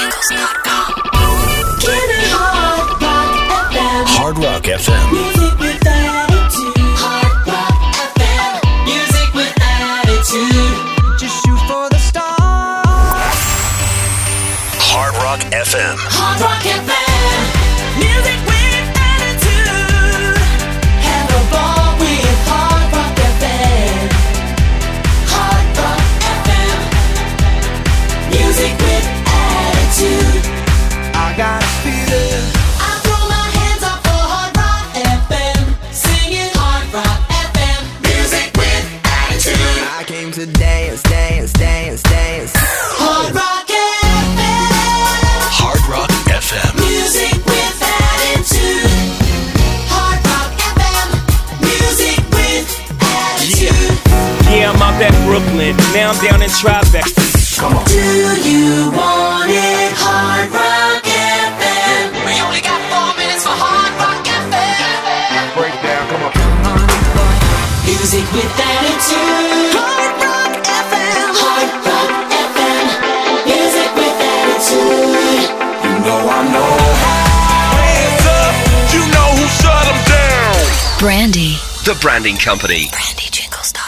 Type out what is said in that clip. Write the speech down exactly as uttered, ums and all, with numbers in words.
jingles dot com. Hard Rock F M. Music with attitude. Hard Rock F M. Music with attitude. Just shoot for the stars. Hard Rock F M. Hard Rock F M. Music with attitude. Have a ball with Hard Rock F M. Hard Rock F M. Music with attitude. I got a feeling. I throw my hands up for Hard Rock F M. Singing Hard Rock F M. Music with attitude. I came to dance, dance, dance, dance. Hard Rock F M. Hard Rock F M. Music with attitude. Hard Rock F M. Music with attitude. Yeah, I'm out at Brooklyn. Now I'm down in Tribeca. Come on. Do you want it? Hard Rock F M. We only got four minutes for Hard Rock F M. Break down, come on. Music with attitude. Hard Rock F M. Hard Rock F M. Music with attitude. You know I know how. Hands up, you know who shut them down. Brandy. The Branding Company. Brandy Jingles dot com.